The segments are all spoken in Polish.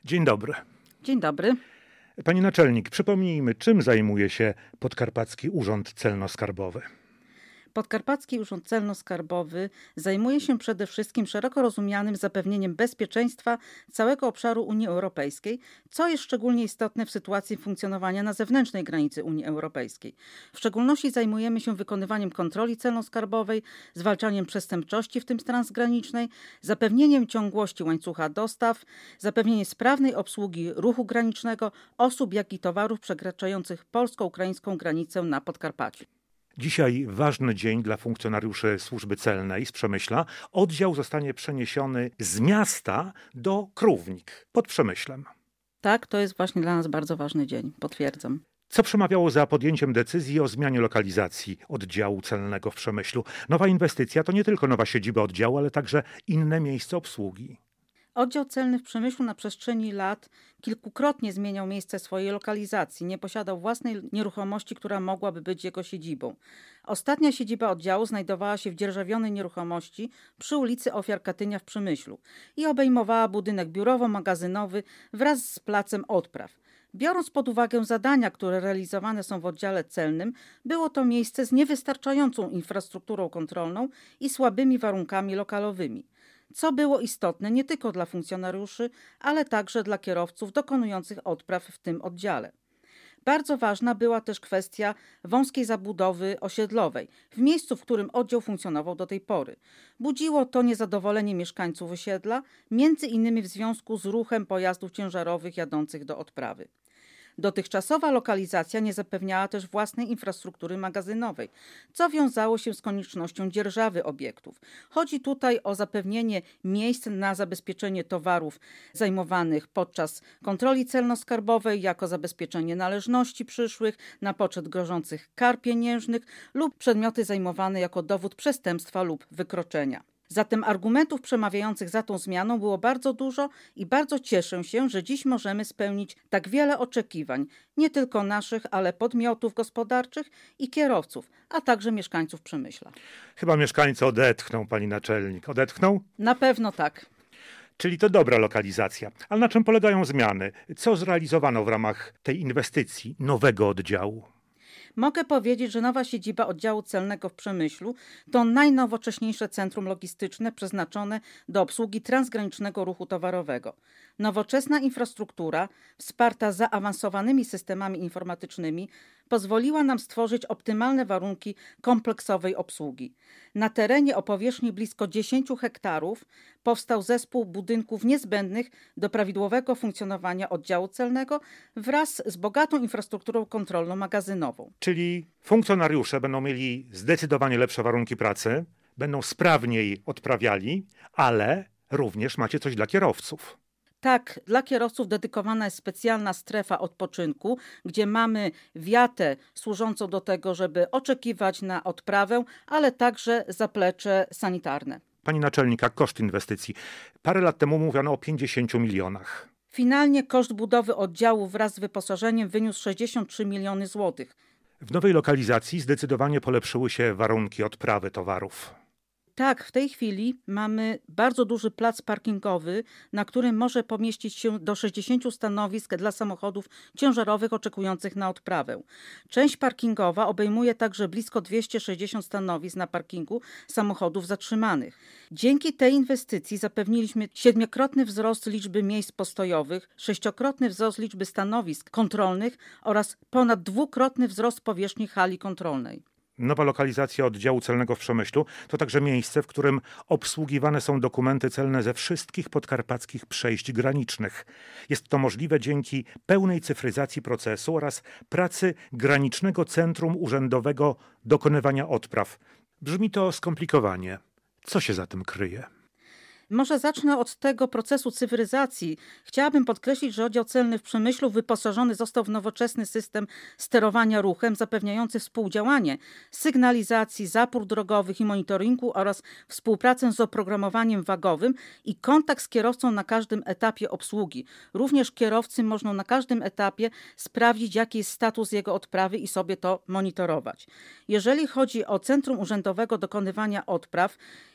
Dzień dobry. Dzień dobry. Pani naczelnik, przypomnijmy, czym zajmuje się Podkarpacki Urząd Celno-Skarbowy? Podkarpacki Urząd Celno-Skarbowy zajmuje się przede wszystkim szeroko rozumianym zapewnieniem bezpieczeństwa całego obszaru Unii Europejskiej, co jest szczególnie istotne w sytuacji funkcjonowania na zewnętrznej granicy Unii Europejskiej. W szczególności zajmujemy się wykonywaniem kontroli celno-skarbowej, zwalczaniem przestępczości, w tym transgranicznej, zapewnieniem ciągłości łańcucha dostaw, zapewnieniem sprawnej obsługi ruchu granicznego osób, jak i towarów przekraczających polsko-ukraińską granicę na Podkarpaciu. Dzisiaj ważny dzień dla funkcjonariuszy Służby Celnej z Przemyśla. Oddział zostanie przeniesiony z miasta do Krównik pod Przemyślem. Tak, to jest właśnie dla nas bardzo ważny dzień, potwierdzam. Co przemawiało za podjęciem decyzji o zmianie lokalizacji oddziału celnego w Przemyślu? Nowa inwestycja to nie tylko nowa siedziba oddziału, ale także inne miejsce obsługi. Oddział celny w Przemyślu na przestrzeni lat kilkukrotnie zmieniał miejsce swojej lokalizacji. Nie posiadał własnej nieruchomości, która mogłaby być jego siedzibą. Ostatnia siedziba oddziału znajdowała się w dzierżawionej nieruchomości przy ulicy Ofiar Katynia w Przemyślu i obejmowała budynek biurowo-magazynowy wraz z placem odpraw. Biorąc pod uwagę zadania, które realizowane są w oddziale celnym, było to miejsce z niewystarczającą infrastrukturą kontrolną i słabymi warunkami lokalowymi. Co było istotne nie tylko dla funkcjonariuszy, ale także dla kierowców dokonujących odpraw w tym oddziale. Bardzo ważna była też kwestia wąskiej zabudowy osiedlowej, w miejscu, w którym oddział funkcjonował do tej pory. Budziło to niezadowolenie mieszkańców osiedla, między innymi w związku z ruchem pojazdów ciężarowych jadących do odprawy. Dotychczasowa lokalizacja nie zapewniała też własnej infrastruktury magazynowej, co wiązało się z koniecznością dzierżawy obiektów. Chodzi tutaj o zapewnienie miejsc na zabezpieczenie towarów zajmowanych podczas kontroli celno-skarbowej jako zabezpieczenie należności przyszłych, na poczet grożących kar pieniężnych lub przedmioty zajmowane jako dowód przestępstwa lub wykroczenia. Zatem argumentów przemawiających za tą zmianą było bardzo dużo i bardzo cieszę się, że dziś możemy spełnić tak wiele oczekiwań, nie tylko naszych, ale podmiotów gospodarczych i kierowców, a także mieszkańców Przemyśla. Chyba mieszkańcy odetchną, pani naczelnik. Odetchną? Na pewno tak. Czyli to dobra lokalizacja. Ale na czym polegają zmiany? Co zrealizowano w ramach tej inwestycji nowego oddziału? Mogę powiedzieć, że nowa siedziba oddziału celnego w Przemyślu to najnowocześniejsze centrum logistyczne przeznaczone do obsługi transgranicznego ruchu towarowego. Nowoczesna infrastruktura, wsparta zaawansowanymi systemami informatycznymi, pozwoliła nam stworzyć optymalne warunki kompleksowej obsługi. Na terenie o powierzchni blisko 10 hektarów powstał zespół budynków niezbędnych do prawidłowego funkcjonowania oddziału celnego wraz z bogatą infrastrukturą kontrolno-magazynową. Czyli funkcjonariusze będą mieli zdecydowanie lepsze warunki pracy, będą sprawniej odprawiali, ale również macie coś dla kierowców. Tak, dla kierowców dedykowana jest specjalna strefa odpoczynku, gdzie mamy wiatę służącą do tego, żeby oczekiwać na odprawę, ale także zaplecze sanitarne. Pani naczelnik, a koszt inwestycji? Parę lat temu mówiono o 50 milionach. Finalnie koszt budowy oddziału wraz z wyposażeniem wyniósł 63 miliony złotych. W nowej lokalizacji zdecydowanie polepszyły się warunki odprawy towarów. Tak, w tej chwili mamy bardzo duży plac parkingowy, na którym może pomieścić się do 60 stanowisk dla samochodów ciężarowych oczekujących na odprawę. Część parkingowa obejmuje także blisko 260 stanowisk na parkingu samochodów zatrzymanych. Dzięki tej inwestycji zapewniliśmy 7-krotny wzrost liczby miejsc postojowych, 6-krotny wzrost liczby stanowisk kontrolnych oraz ponad 2-krotny wzrost powierzchni hali kontrolnej. Nowa lokalizacja oddziału celnego w Przemyślu to także miejsce, w którym obsługiwane są dokumenty celne ze wszystkich podkarpackich przejść granicznych. Jest to możliwe dzięki pełnej cyfryzacji procesu oraz pracy Granicznego Centrum Urzędowego Dokonywania Odpraw. Brzmi to skomplikowanie. Co się za tym kryje? Może zacznę od tego procesu cyfryzacji. Chciałabym podkreślić, że oddział celny w Przemyślu wyposażony został w nowoczesny system sterowania ruchem zapewniający współdziałanie sygnalizacji, zapór drogowych i monitoringu oraz współpracę z oprogramowaniem wagowym i kontakt z kierowcą na każdym etapie obsługi. Również kierowcy można na każdym etapie sprawdzić, jaki jest status jego odprawy i sobie to monitorować. Jeżeli chodzi o Centrum Urzędowego Dokonywania Odpraw,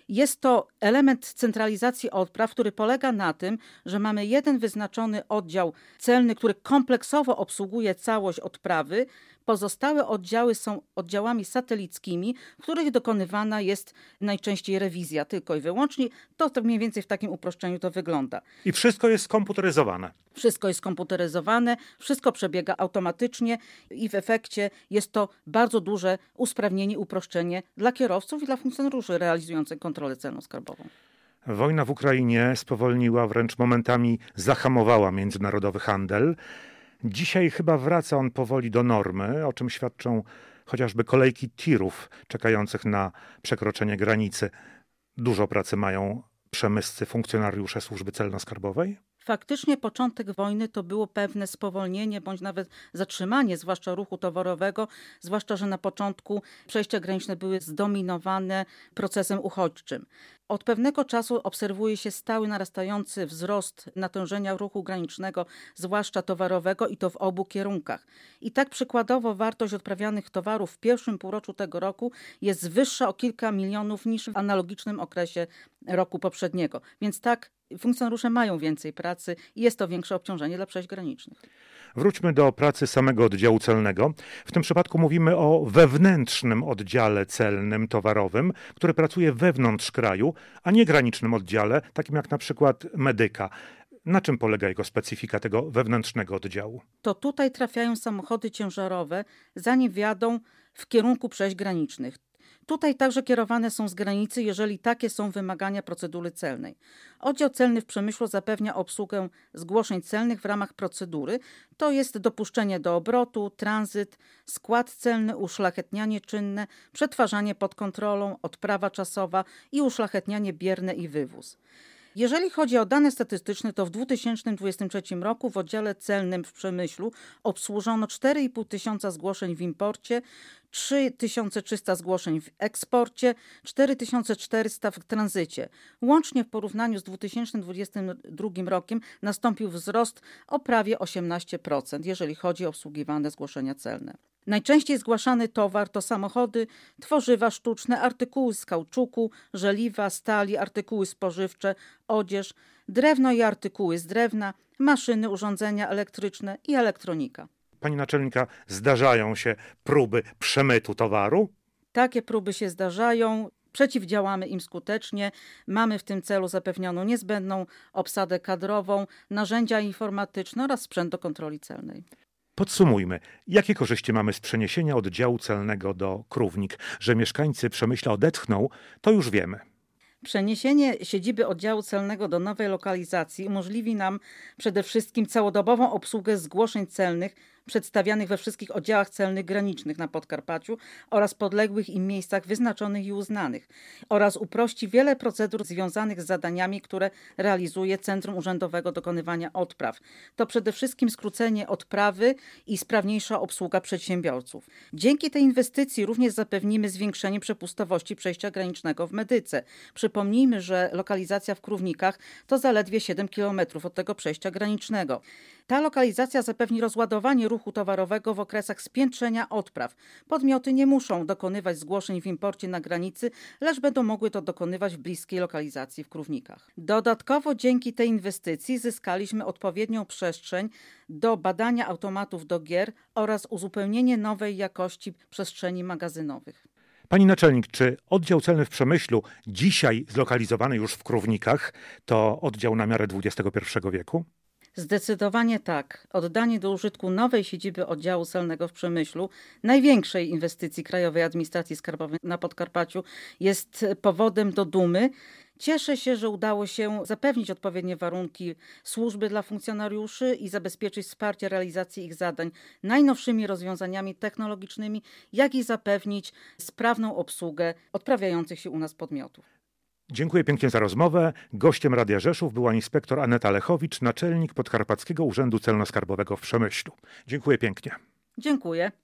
Jest to element centralizacji odpraw, który polega na tym, że mamy jeden wyznaczony oddział celny, który kompleksowo obsługuje całość odprawy. Pozostałe oddziały są oddziałami satelickimi, w których dokonywana jest najczęściej rewizja tylko i wyłącznie. To mniej więcej w takim uproszczeniu to wygląda. I wszystko jest skomputeryzowane. Wszystko jest skomputeryzowane, wszystko przebiega automatycznie i w efekcie jest to bardzo duże usprawnienie, uproszczenie dla kierowców i dla funkcjonariuszy realizujących kontrolę celno-skarbową. Wojna w Ukrainie spowolniła, wręcz momentami zahamowała międzynarodowy handel. Dzisiaj chyba wraca on powoli do normy, o czym świadczą chociażby kolejki tirów czekających na przekroczenie granicy. Dużo pracy mają przemyscy, funkcjonariusze służby celno-skarbowej? Faktycznie początek wojny to było pewne spowolnienie bądź nawet zatrzymanie, zwłaszcza ruchu towarowego, zwłaszcza, że na początku przejścia graniczne były zdominowane procesem uchodźczym. Od pewnego czasu obserwuje się stały narastający wzrost natężenia ruchu granicznego, zwłaszcza towarowego i to w obu kierunkach. I tak przykładowo wartość odprawianych towarów w pierwszym półroczu tego roku jest wyższa o kilka milionów niż w analogicznym okresie roku poprzedniego. Więc tak, funkcjonariusze mają więcej pracy i jest to większe obciążenie dla przejść granicznych. Wróćmy do pracy samego oddziału celnego. W tym przypadku mówimy o wewnętrznym oddziale celnym, towarowym, który pracuje wewnątrz kraju, a nie granicznym oddziale, takim jak na przykład Medyka. Na czym polega jego specyfika tego wewnętrznego oddziału? To tutaj trafiają samochody ciężarowe, zanim wjadą w kierunku przejść granicznych. Tutaj także kierowane są z granicy, jeżeli takie są wymagania procedury celnej. Oddział celny w Przemyślu zapewnia obsługę zgłoszeń celnych w ramach procedury, to jest dopuszczenie do obrotu, tranzyt, skład celny, uszlachetnianie czynne, przetwarzanie pod kontrolą, odprawa czasowa i uszlachetnianie bierne i wywóz. Jeżeli chodzi o dane statystyczne, to w 2023 roku w oddziale celnym w Przemyślu obsłużono 4,5 tysiąca zgłoszeń w imporcie, 3300 zgłoszeń w eksporcie, 4400 w tranzycie. Łącznie w porównaniu z 2022 rokiem nastąpił wzrost o prawie 18%, jeżeli chodzi o obsługiwane zgłoszenia celne. Najczęściej zgłaszany towar to samochody, tworzywa sztuczne, artykuły z kauczuku, żeliwa, stali, artykuły spożywcze, odzież, drewno i artykuły z drewna, maszyny, urządzenia elektryczne i elektronika. Pani naczelnika, zdarzają się próby przemytu towaru? Takie próby się zdarzają. Przeciwdziałamy im skutecznie. Mamy w tym celu zapewnioną niezbędną obsadę kadrową, narzędzia informatyczne oraz sprzęt do kontroli celnej. Podsumujmy, jakie korzyści mamy z przeniesienia oddziału celnego do Krównik? Że mieszkańcy Przemyśla odetchną, to już wiemy. Przeniesienie siedziby oddziału celnego do nowej lokalizacji umożliwi nam przede wszystkim całodobową obsługę zgłoszeń celnych przedstawianych we wszystkich oddziałach celnych granicznych na Podkarpaciu oraz podległych im miejscach wyznaczonych i uznanych oraz uprości wiele procedur związanych z zadaniami, które realizuje Centrum Urzędowego Dokonywania Odpraw. To przede wszystkim skrócenie odprawy i sprawniejsza obsługa przedsiębiorców. Dzięki tej inwestycji również zapewnimy zwiększenie przepustowości przejścia granicznego w Medyce. Przypomnijmy, że lokalizacja w Krównikach to zaledwie 7 km od tego przejścia granicznego. Ta lokalizacja zapewni rozładowanie ruchu towarowego w okresach spiętrzenia odpraw. Podmioty nie muszą dokonywać zgłoszeń w imporcie na granicy, lecz będą mogły to dokonywać w bliskiej lokalizacji w Krównikach. Dodatkowo dzięki tej inwestycji zyskaliśmy odpowiednią przestrzeń do badania automatów do gier oraz uzupełnienie nowej jakości przestrzeni magazynowych. Pani naczelnik, czy oddział celny w Przemyślu, dzisiaj zlokalizowany już w Krównikach, to oddział na miarę XXI wieku? Zdecydowanie tak. Oddanie do użytku nowej siedziby oddziału celnego w Przemyślu, największej inwestycji Krajowej Administracji Skarbowej na Podkarpaciu, jest powodem do dumy. Cieszę się, że udało się zapewnić odpowiednie warunki służby dla funkcjonariuszy i zabezpieczyć wsparcie realizacji ich zadań najnowszymi rozwiązaniami technologicznymi, jak i zapewnić sprawną obsługę odprawiających się u nas podmiotów. Dziękuję pięknie za rozmowę. Gościem Radia Rzeszów była inspektor Aneta Lechowicz, naczelnik Podkarpackiego Urzędu Celno-Skarbowego w Przemyślu. Dziękuję pięknie. Dziękuję.